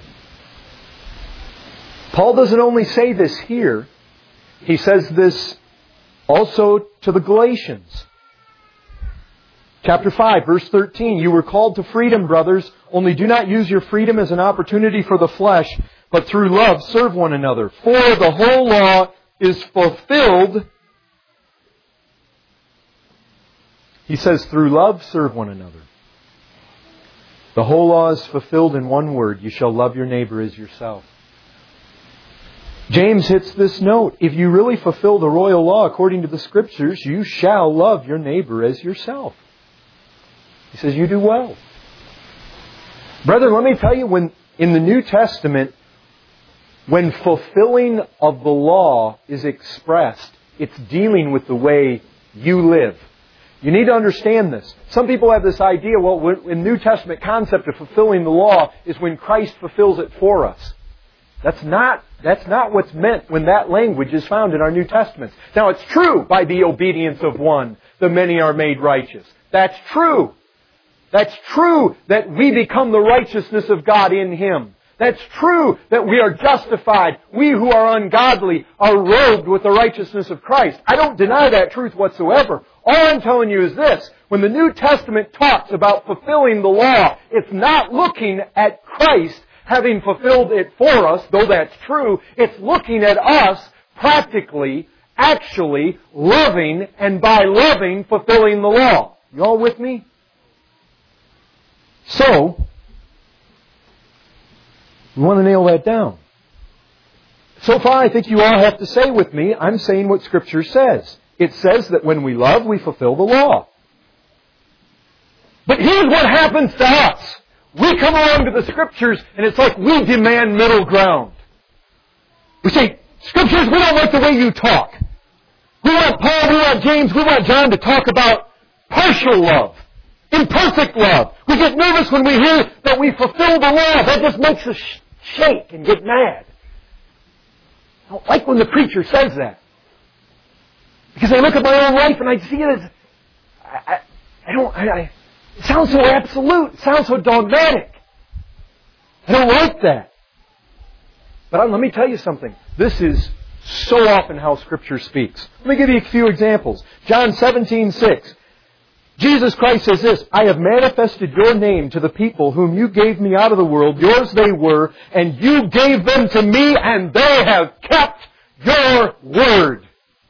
Paul doesn't only say this here. He says this also to the Galatians. Chapter 5, verse 13. You were called to freedom, brothers. Only do not use your freedom as an opportunity for the flesh, but through love serve one another. For the whole law is fulfilled. He says, through love serve one another. The whole law is fulfilled in one word. You shall love your neighbor as yourself. James hits this note. If you really fulfill the royal law according to the Scriptures, you shall love your neighbor as yourself. He says, you do well. Brethren, let me tell you, when in the New Testament, when fulfilling of the law is expressed, it's dealing with the way you live. You need to understand this. Some people have this idea, well, in New Testament concept of fulfilling the law is when Christ fulfills it for us. That's not what's meant when that language is found in our New Testaments. Now, it's true, by the obedience of one, the many are made righteous. That's true. That's true that we become the righteousness of God in Him. That's true that we are justified. We who are ungodly are robed with the righteousness of Christ. I don't deny that truth whatsoever. All I'm telling you is this. When the New Testament talks about fulfilling the law, it's not looking at Christ having fulfilled it for us, though that's true. It's looking at us practically, actually loving, and by loving, fulfilling the law. You all with me? So, we want to nail that down. So far, I think you all have to say with me, I'm saying what Scripture says. It says that when we love, we fulfill the law. But here's what happens to us. we come along to the Scriptures and it's like we demand middle ground. We say, Scriptures, we don't like the way you talk. We want Paul, we want James, we want John to talk about partial love, imperfect love. We get nervous when we hear that we fulfill the law. That just makes us shake and get mad. I don't like when the preacher says that. Because I look at my own life and I see it as, it sounds so absolute. It sounds so dogmatic. I don't like that. But let me tell you something. This is so often how Scripture speaks. Let me give you a few examples. John 17:6. Jesus Christ says this, I have manifested your name to the people whom you gave me out of the world. Yours they were, and you gave them to me, and they have kept your word.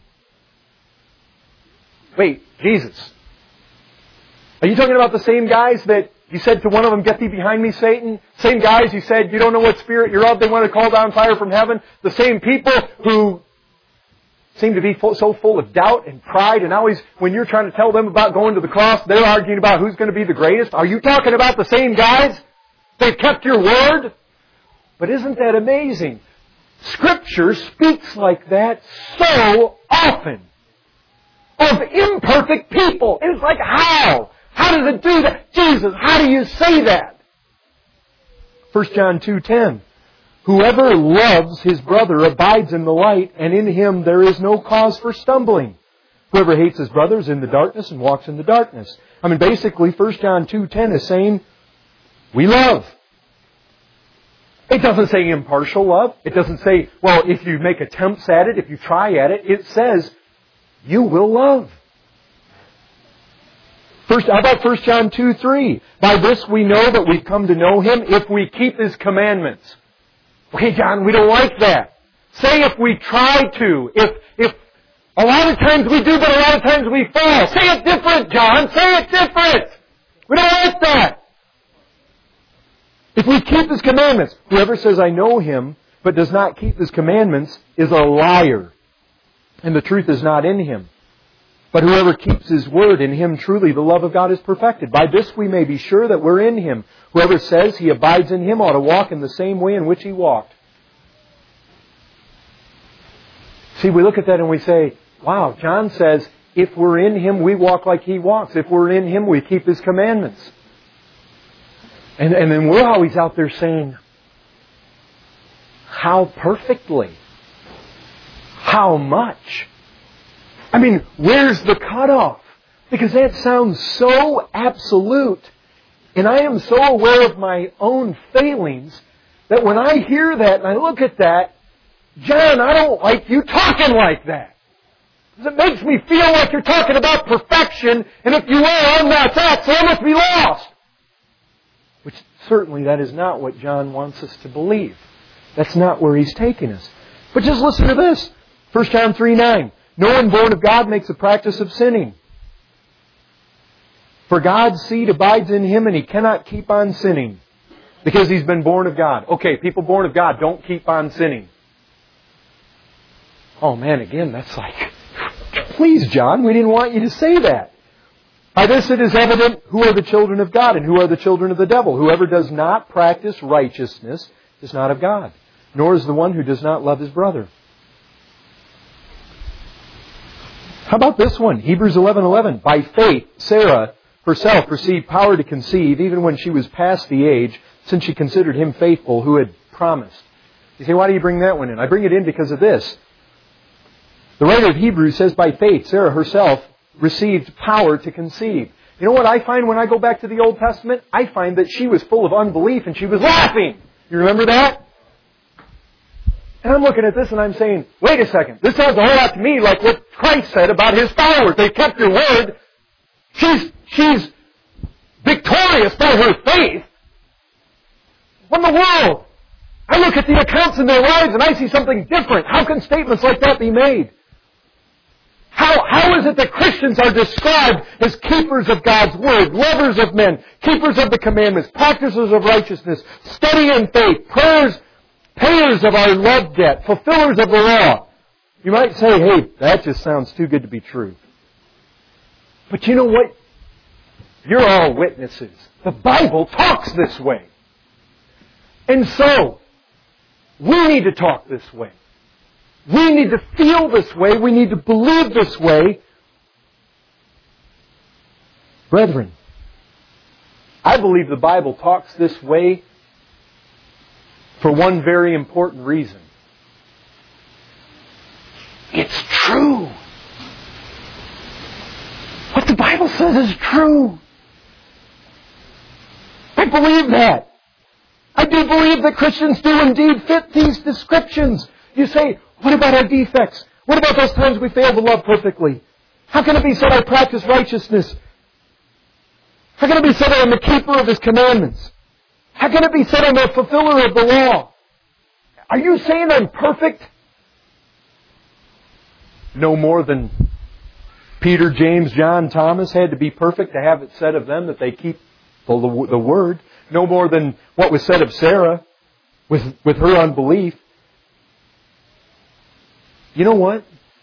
Wait, Jesus. Are you talking about the same guys that you said to one of them, get thee behind me, Satan? Same guys you said, you don't know what spirit you're of, they want to call down fire from heaven? The same people who seem to be so full of doubt and pride, and always, when you're trying to tell them about going to the cross, they're arguing about who's going to be the greatest. Are you talking about the same guys? They've kept your word? But isn't that amazing? Scripture speaks like that so often of imperfect people. It's like, how? How does it do that? Jesus, how do you say that? 1 John 2:10. Whoever loves his brother abides in the light, and in him there is no cause for stumbling. Whoever hates his brother is in the darkness and walks in the darkness. I mean, basically, 1 John 2:10 is saying, we love. It doesn't say impartial love. It doesn't say, well, if you make attempts at it, if you try at it. It says, you will love. How about 1 John 2:3? By this we know that we've come to know Him if we keep His commandments. Okay, John, we don't like that. Say if we try to. If a lot of times we do, but a lot of times we fall. Say it different, John. Say it different. We don't like that. If we keep His commandments, whoever says, I know Him, but does not keep His commandments, is a liar. And the truth is not in him. But whoever keeps His word, in him truly the love of God is perfected. By this we may be sure that we're in Him. Whoever says he abides in Him ought to walk in the same way in which He walked. See, we look at that and we say, wow, John says, if we're in Him, we walk like He walks. If we're in Him, we keep His commandments. And then we're always out there saying, how perfectly? How much? I mean, where's the cutoff? Because that sounds so absolute. And I am so aware of my own failings that when I hear that and I look at that, John, I don't like you talking like that. Because it makes me feel like you're talking about perfection, and if you are, I'm not that, so I must be lost. Which certainly that is not what John wants us to believe. That's not where he's taking us. But just listen to this. 1 John 3:9. No one born of God makes a practice of sinning. For God's seed abides in him, and he cannot keep on sinning because he's been born of God. Okay, people born of God don't keep on sinning. Oh man, again, that's like, please, John, we didn't want you to say that. By this it is evident who are the children of God and who are the children of the devil. Whoever does not practice righteousness is not of God, nor is the one who does not love his brother. How about this one? Hebrews 11:11. By faith, Sarah herself received power to conceive even when she was past the age, since she considered him faithful who had promised. You say, why do you bring that one in? I bring it in because of this. The writer of Hebrews says, by faith, Sarah herself received power to conceive. You know what I find when I go back to the Old Testament? I find that she was full of unbelief and she was laughing. You remember that? And I'm looking at this and I'm saying, wait a second, this sounds a whole lot to me like what Christ said about His followers. They kept your word. She's victorious by her faith. What in the world? I look at the accounts in their lives and I see something different. How can statements like that be made? How is it that Christians are described as keepers of God's Word, lovers of men, keepers of the commandments, practitioners of righteousness, steady in faith, prayers, payers of our love debt, fulfillers of the law? You might say, hey, that just sounds too good to be true. But you know what? You're all witnesses. The Bible talks this way. And so, we need to talk this way. We need to feel this way. We need to believe this way. Brethren, I believe the Bible talks this way for one very important reason. It's true. What the Bible says is true. I believe that. I do believe that Christians do indeed fit these descriptions. You say, what about our defects? What about those times we fail to love perfectly? How can it be said I practice righteousness? How can it be said I am the keeper of His commandments? How can it be said I'm a fulfiller of the law? Are you saying I'm perfect? No more than Peter, James, John, Thomas had to be perfect to have it said of them that they keep the Word. No more than what was said of Sarah with her unbelief. You know what?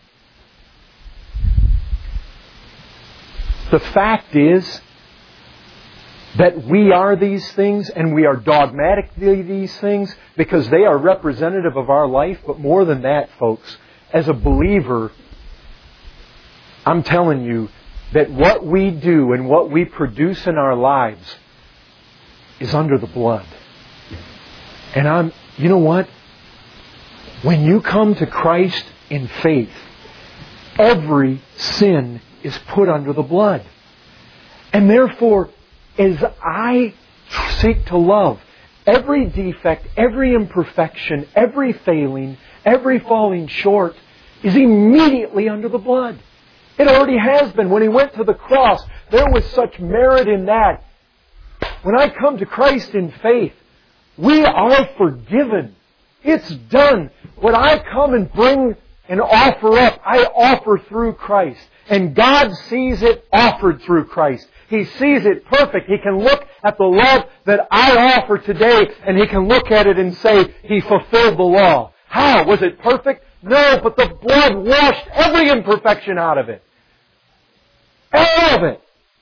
The fact is that we are these things and we are dogmatically these things because they are representative of our life. But more than that, folks, as a believer, I'm telling you that what we do and what we produce in our lives is under the blood. And you know what? When you come to Christ in faith, every sin is put under the blood. And therefore, as I seek to love, every defect, every imperfection, every failing, every falling short is immediately under the blood. It already has been. When He went to the cross, there was such merit in that. When I come to Christ in faith, we are forgiven. It's done. When I come and bring and offer up, I offer through Christ. And God sees it offered through Christ. He sees it perfect. He can look at the love that I offer today and He can look at it and say, He fulfilled the law. How? Was it perfect? No, but the blood washed every imperfection out of it. All of it.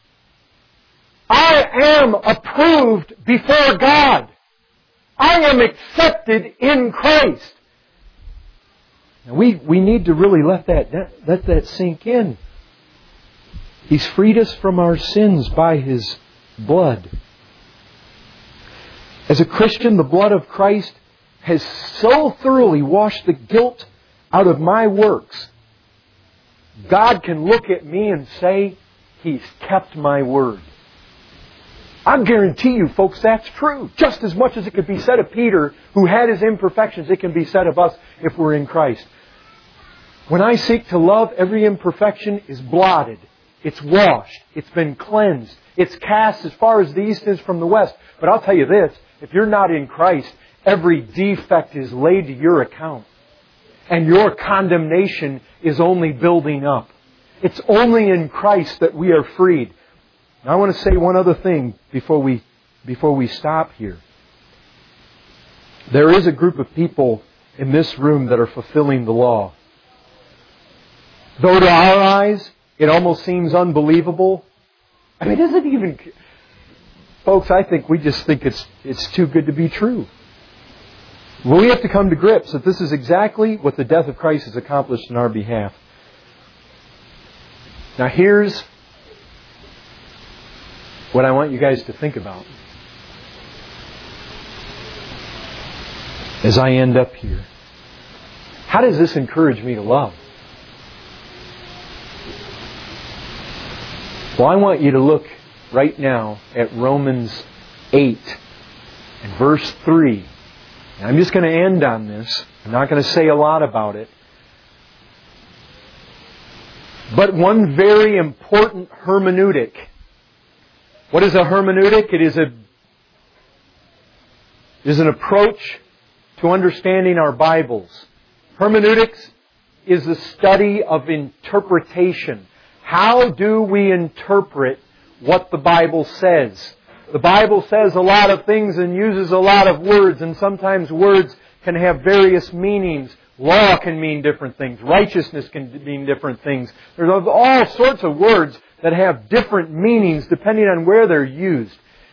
I am approved before God. I am accepted in Christ. Now we need to really let that sink in. He's freed us from our sins by His blood. As a Christian, the blood of Christ has so thoroughly washed the guilt out of my works. God can look at me and say, He's kept my word. I guarantee you, folks, that's true. Just as much as it could be said of Peter, who had his imperfections, it can be said of us if we're in Christ. When I seek to love, every imperfection is blotted. It's washed. It's been cleansed. It's cast as far as the east is from the west. But I'll tell you this, if you're not in Christ, every defect is laid to your account. And your condemnation is only building up. It's only in Christ that we are freed. Now I want to say one other thing before we stop here. There is a group of people in this room that are fulfilling the law. Though to our eyes, it almost seems unbelievable. I mean, is it even... Folks, I think we just think it's too good to be true. Well, we have to come to grips that this is exactly what the death of Christ has accomplished in our behalf. Now here's what I want you guys to think about as I end up here. How does this encourage me to love? Well, I want you to look right now at Romans 8 and verse 3. And I'm just going to end on this. I'm not going to say a lot about it. But one very important hermeneutic. What is a hermeneutic? It is an approach to understanding our Bibles. Hermeneutics is the study of interpretation. How do we interpret what the Bible says? The Bible says a lot of things and uses a lot of words, and sometimes words can have various meanings. Law can mean different things. Righteousness can mean different things. There's all sorts of words that have different meanings depending on where they're used.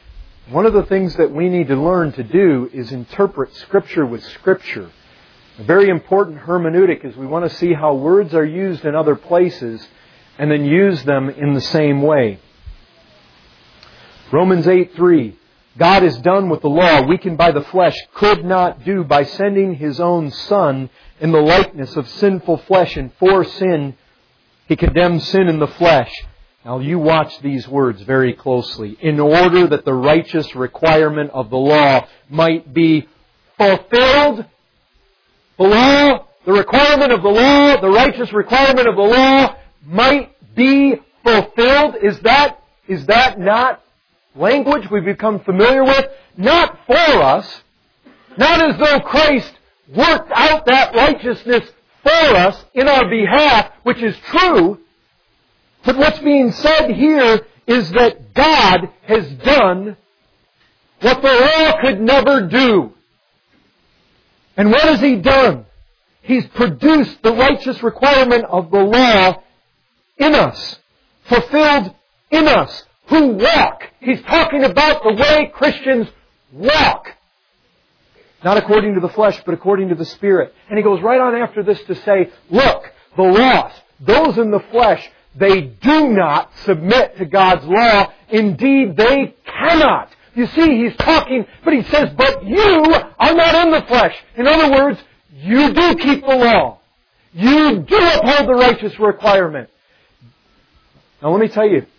One of the things that we need to learn to do is interpret Scripture with Scripture. A very important hermeneutic is we want to see how words are used in other places and then use them in the same way. Romans 8:3. God is done with the law, weakened by the flesh, could not do by sending His own Son in the likeness of sinful flesh, and for sin He condemned sin in the flesh. Now you watch these words very closely. In order that the righteous requirement of the law might be fulfilled. The law, the requirement of the law, the righteous requirement of the law might be fulfilled. Is that not language we've become familiar with? Not for us. Not as though Christ worked out that righteousness for us in our behalf, which is true. But what's being said here is that God has done what the law could never do. And what has He done? He's produced the righteous requirement of the law in us, fulfilled in us, who walk. He's talking about the way Christians walk. Not according to the flesh, but according to the Spirit. And he goes right on after this to say, look, the lost, those in the flesh, they do not submit to God's law. Indeed, they cannot. You see, he's talking, but he says, but you are not in the flesh. In other words, you do keep the law. You do uphold the righteous requirement. Now let me tell you,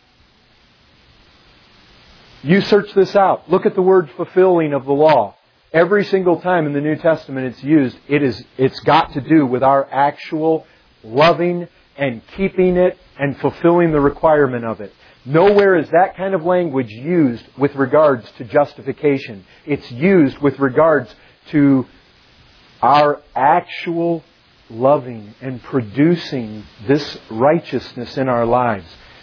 you search this out. Look at the word fulfilling of the law. Every single time in the New Testament it's used, it's got to do with our actual loving and keeping it and fulfilling the requirement of it. Nowhere is that kind of language used with regards to justification. It's used with regards to our actual loving and producing this righteousness in our lives.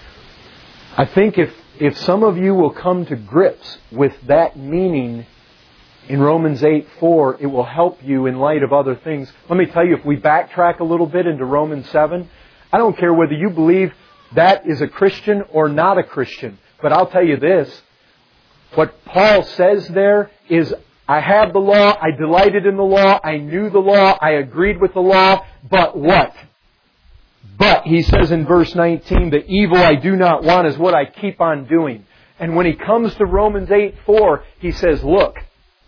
I think if some of you will come to grips with that meaning in Romans 8:4, it will help you in light of other things. Let me tell you, if we backtrack a little bit into Romans 7, I don't care whether you believe that is a Christian or not a Christian. But I'll tell you this. What Paul says there is, I have the law, I delighted in the law, I knew the law, I agreed with the law, but what? But, he says in verse 19, the evil I do not want is what I keep on doing. And when he comes to Romans 8:4, he says, look,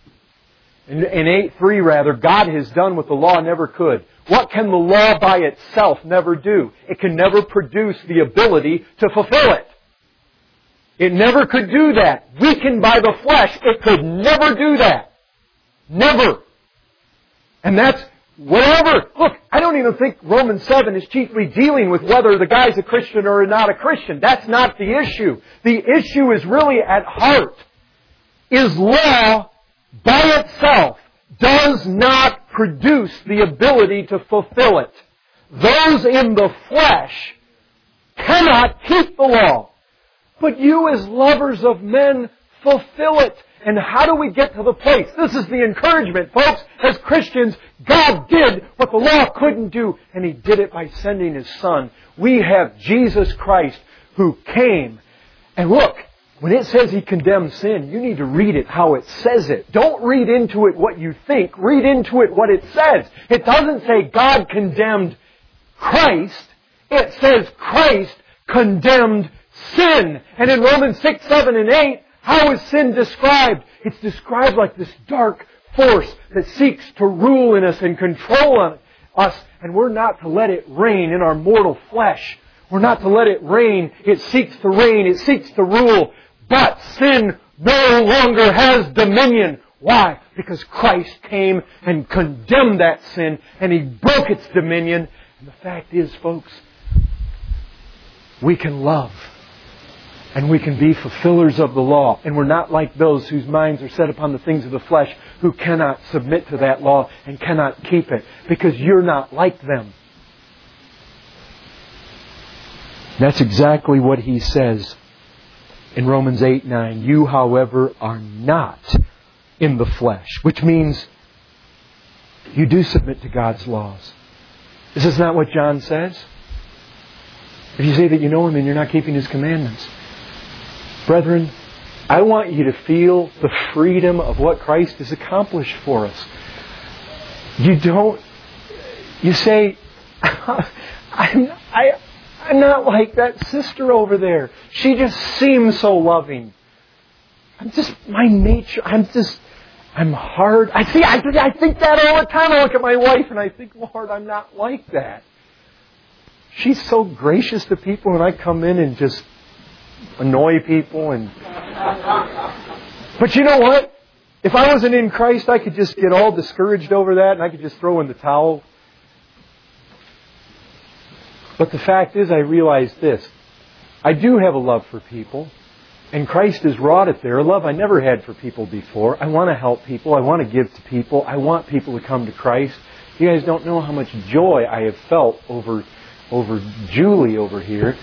in 8:3 rather, God has done what the law never could. What can the law by itself never do? It can never produce the ability to fulfill it. It never could do that. Weakened by the flesh, it could never do that. Never. And that's whatever. Look, I don't even think Romans 7 is chiefly dealing with whether the guy's a Christian or not a Christian. That's not the issue. The issue is really at heart. Is law by itself does not produce the ability to fulfill it. Those in the flesh cannot keep the law. But you as lovers of men fulfill it. And how do we get to the place? This is the encouragement, folks. As Christians, God did what the law couldn't do, and He did it by sending His Son. We have Jesus Christ who came. And look, when it says He condemned sin, you need to read it how it says it. Don't read into it what you think. Read into it what it says. It doesn't say God condemned Christ. It says Christ condemned sin. And in Romans 6, 7, and 8, how is sin described? It's described like this dark force that seeks to rule in us and control us. And we're not to let it reign in our mortal flesh. We're not to let it reign. It seeks to reign. It seeks to rule. But sin no longer has dominion. Why? Because Christ came and condemned that sin and He broke its dominion. And the fact is, folks, we can love and we can be fulfillers of the law. And we're not like those whose minds are set upon the things of the flesh, who cannot submit to that law and cannot keep it, because you're not like them. That's exactly what he says in Romans 8:9. You, however, are not in the flesh, which means you do submit to God's laws. Is this not what John says? If you say that you know Him and you're not keeping His commandments. Brethren, I want you to feel the freedom of what Christ has accomplished for us. You say, I'm not like that sister over there. She just seems so loving. My nature, I'm hard. I think that all the time. I look at my wife and I think, Lord, I'm not like that. She's so gracious to people and I come in and just annoy people. But you know what? If I wasn't in Christ, I could just get all discouraged over that and I could just throw in the towel. But the fact is, I realize this. I do have a love for people. And Christ has wrought it there. A love I never had for people before. I want to help people. I want to give to people. I want people to come to Christ. You guys don't know how much joy I have felt over Julie over here.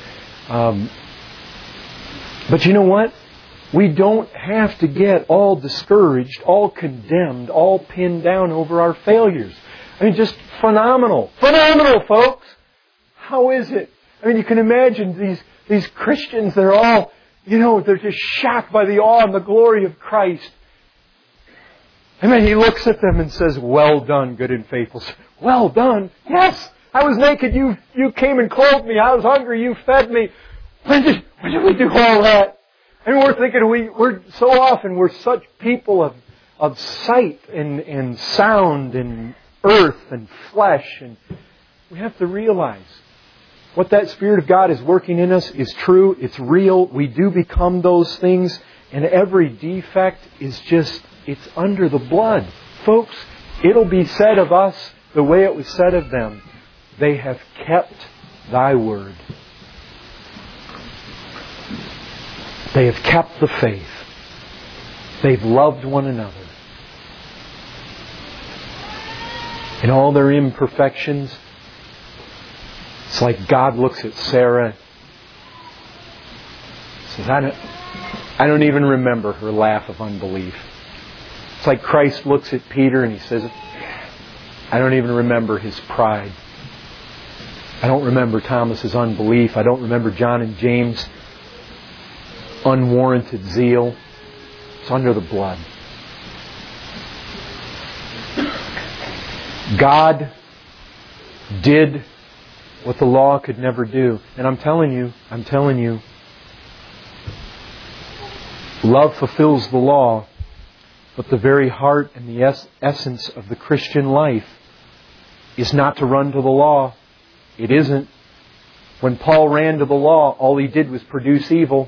But you know what? We don't have to get all discouraged, all condemned, all pinned down over our failures. I mean, just phenomenal. Phenomenal, folks! How is it? I mean, you can imagine these Christians, they're all, they're just shocked by the awe and the glory of Christ. And then He looks at them and says, well done, good and faithful. Well done? Yes! I was naked, you came and clothed me. I was hungry, you fed me. When did we do all that? And we're thinking we're such people of sight and sound and earth and flesh. And we have to realize what that Spirit of God is working in us is true. It's real. We do become those things. And every defect is it's under the blood. Folks, it'll be said of us the way it was said of them. They have kept Thy word. They have kept the faith. They've loved one another. In all their imperfections, it's like God looks at Sarah and says, I don't even remember her laugh of unbelief. It's like Christ looks at Peter and He says, I don't even remember his pride. I don't remember Thomas's unbelief. I don't remember John and James' unwarranted zeal. It's under the blood. God did what the law could never do. And I'm telling you, love fulfills the law, but the very heart and the essence of the Christian life is not to run to the law. It isn't. When Paul ran to the law, all he did was produce evil.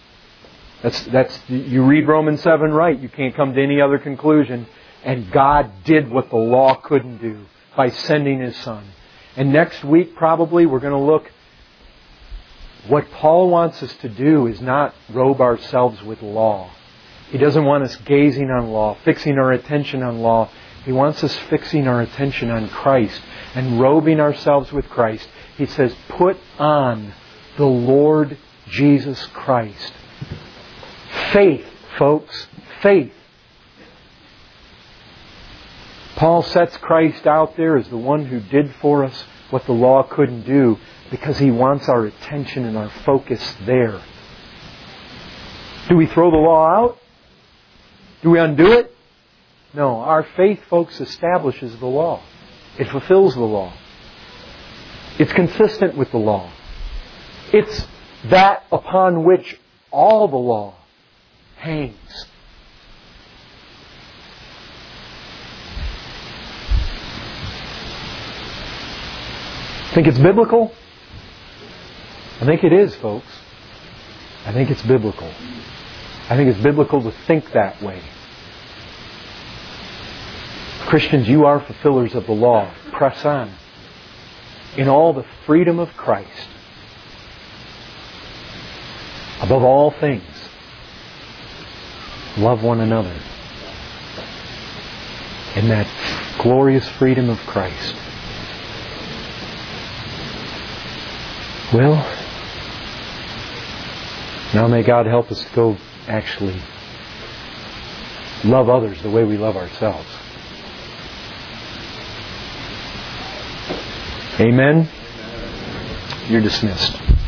You read Romans 7 right. You can't come to any other conclusion. And God did what the law couldn't do by sending His Son. And next week probably we're going to look. What Paul wants us to do is not robe ourselves with law. He doesn't want us gazing on law, fixing our attention on law. He wants us fixing our attention on Christ and robing ourselves with Christ. He says, put on the Lord Jesus Christ. Faith, folks. Faith. Paul sets Christ out there as the one who did for us what the law couldn't do because he wants our attention and our focus there. Do we throw the law out? Do we undo it? No. Our faith, folks, establishes the law. It fulfills the law. It's consistent with the law. It's that upon which all the law hangs. Think it's biblical? I think it is, folks. I think it's biblical. I think it's biblical to think that way. Christians, you are fulfillers of the law. Press on. In all the freedom of Christ. Above all things, love one another. In that glorious freedom of Christ. Well, now may God help us to go actually love others the way we love ourselves. Amen? You're dismissed.